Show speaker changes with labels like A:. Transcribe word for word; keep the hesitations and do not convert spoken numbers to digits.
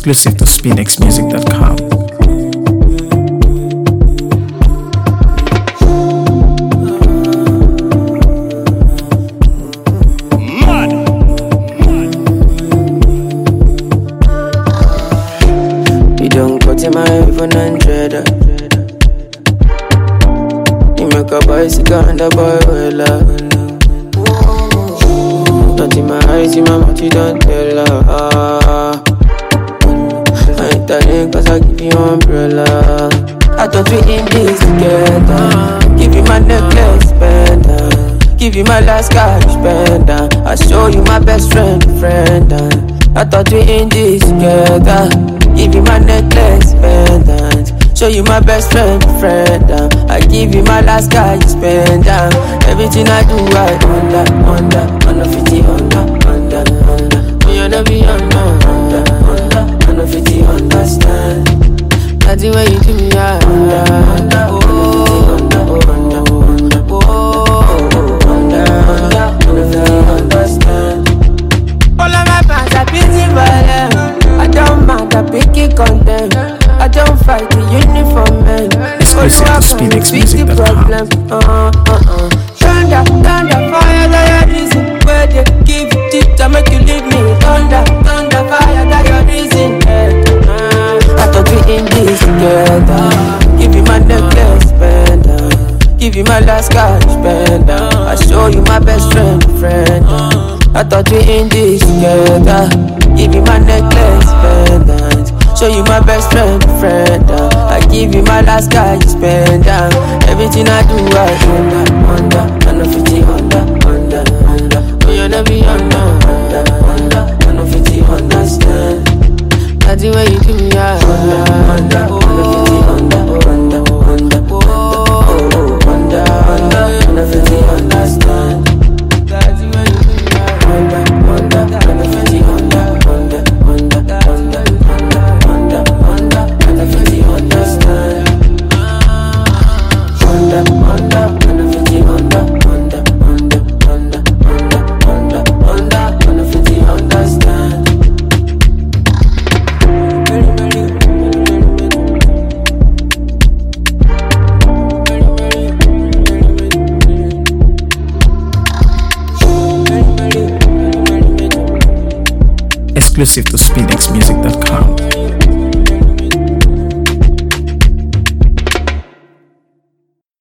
A: Exclusive to spinx music dot com.
B: You don't go to my iPhone and trader. You make a bicycle and a boy well up. Not in my eyes, in my mouth, you don't tell her. Ah. I ain't telling cause I give you umbrella. I thought we in this together. Give you my necklace, pendant. Give you my last cash, pendant. I show you my best friend, friend. I thought we in this together. Give you my necklace, pendant. Show you my best friend, friend. I give you my last cash, pendant. Everything I do, I under, under, under fifty, under, under, under. You never be under, under, under, under fifty, understand. That's the way you do me, I under, under, oh, under, oh, under, under, oh, under, under, under fifty, understand. All of my fans are busy for them. I don't mind, I pick it condemn. I don't fight the uniform man.
A: Exclusive to spinx music dot com.
B: Uh, uh, uh. Thunder, thunder, fire, that your reason. Where they give you cheat, I make you leave me. Thunder, thunder, fire, that your reason. Uh, I thought we in this together. Give you my necklace, pendant. Give you my last cash, pendant. I show you my best friend, friend. I thought we in this together. Give you my necklace, pendant. Show you my best friend, friend. I give you my last guy, you spend down. Everything I do, I under, under, under fifty, under, under, under. Oh, you never be under, under, under, under fifty, understand. That's the way you do me, I under, under, under fifty, under, under, under, oh, under, under, under fifty, understand. That's the way you do me, I under, under, under fifty, under, under, under, under, under, under, under fifty, understand. Under, under, under fifty, under, under, under, under, under, under, under, under fifty, understand.
A: Exclusive to spinx music dot com.